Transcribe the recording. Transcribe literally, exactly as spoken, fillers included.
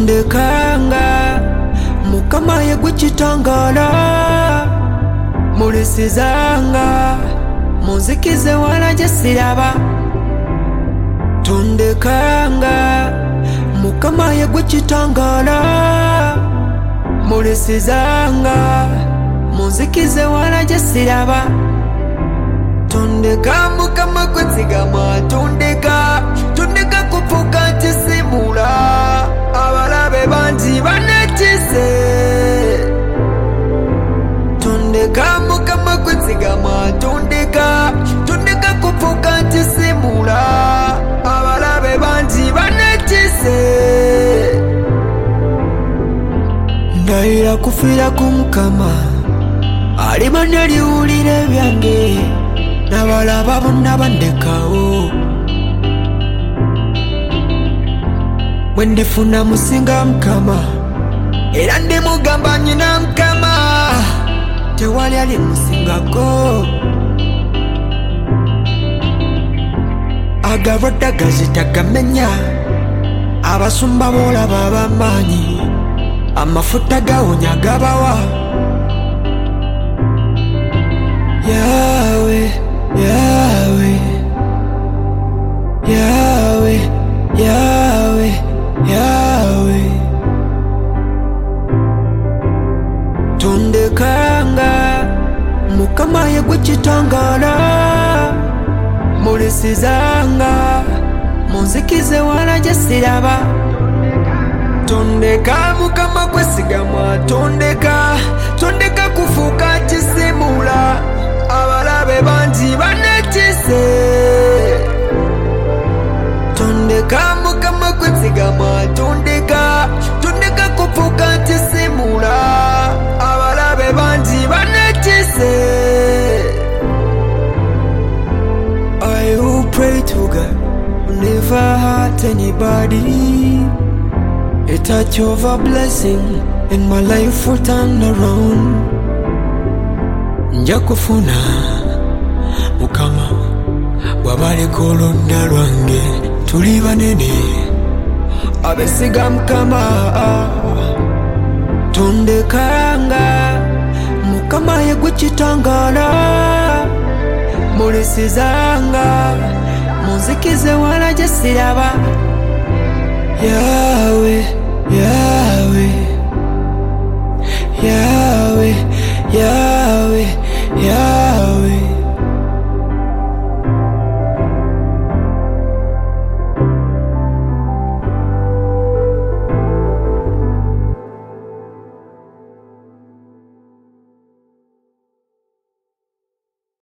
tondekanga mukama ye gwe kitangala mulisizanga munzikize wala gye siraba tondekanga mukama ye gwe kitangala mulisizanga munzikize wala gye siraba tondeka mukama gwe nzigama tondeka tondeka kufuuka nti simula abalabe bangi banetise tondeka mukama gwe nzigama tondeka tondeka kufuuka nti simula abalabe bangi banetise ndayira kufiira ku mukama alimanya liwulira ebyange nabalaba bonna bandekawo bwe ndifuna musinga mukama era ndimugamba nyina mukama tewali alimusingako agarodda gazitagamenya abasumba boolaba b'amaanyi amafuta gawonya gabawa Yahweh, Yahweh, Yahweh, Yahweh, Yahweh tondekanga mukama ye gwe kitangala mulisizanga munzikize wala gye siraba tondeka mukama gwe sigama tondeka tondeka kufuuka kisimula abalabe bangi banetise tondeka mukama gwe nzigama tondeka tondeka kufuuka kisimula abalabe bangi banetise I will pray to God who never hurt anybody. A touch of a blessing and my life will turn around. Njakufuna mukama wabaleko olonda lwange tuli banene abesiga mukama tondekanga mukama ye gwe kitangala mulisizanga munzikize wala gye siraba Yahweh, Yahweh